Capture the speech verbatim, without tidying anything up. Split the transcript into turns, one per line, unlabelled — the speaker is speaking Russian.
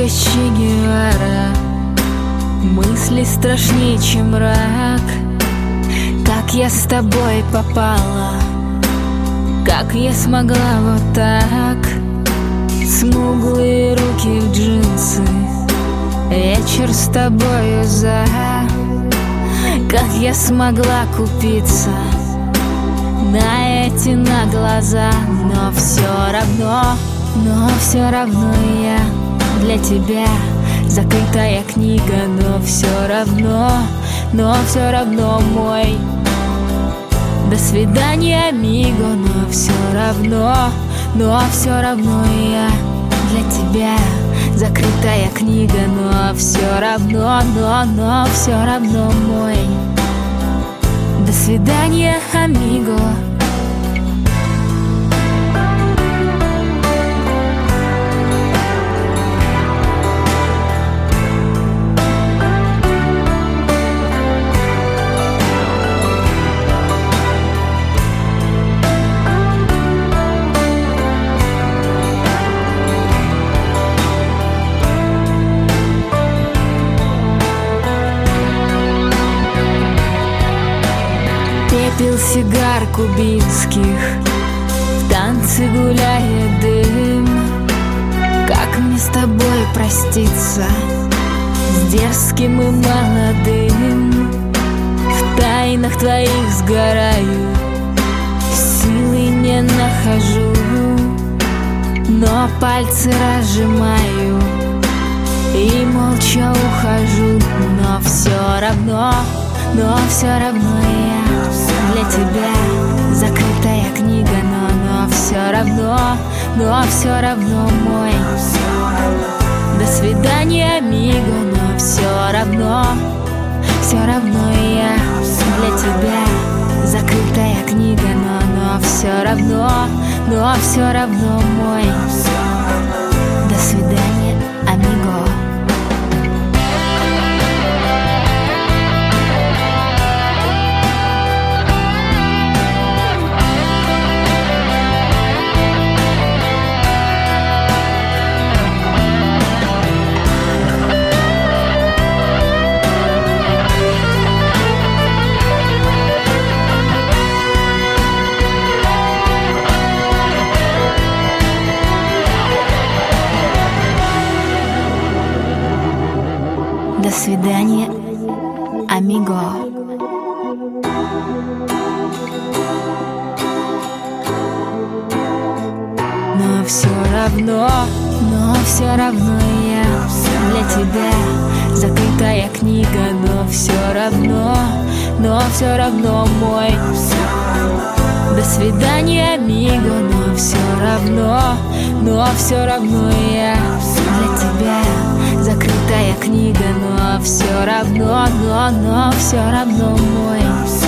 я Че Гевара. Мысли страшнее, чем мрак. Как я с тобой попала, как я смогла вот так. Смуглые руки в джинсы, вечер с тобою за. Как я смогла купиться на эти на глаза. Но все равно, но все равно я для тебя закрытая книга. Но все равно, но все равно мой. До свидания, амиго. Но все равно, но все равно я для тебя закрытая книга. Но все равно, но, но все равно мой. До свидания, амиго. Пепел сигар кубинских, в танце гуляет дым. Как мне с тобой проститься, с дерзким и молодым? В тайнах твоих сгораю, силы не нахожу, но пальцы разжимаю и молча ухожу. Но все равно, но все равно я для тебя закрытая книга. Но, но все равно, но все равно мой. До свидания, амиго. Но все равно, все равно я для тебя закрытая книга. Но, но все равно, но все равно мой. До свидания, амиго. До свидания, амиго. Но все равно, но все равно я для тебя закрытая книга. Но все равно, но все равно мой. До свидания, амиго. Но все равно, но все равно я для тебя закрытая книга. Но все равно, но, но все равно мой.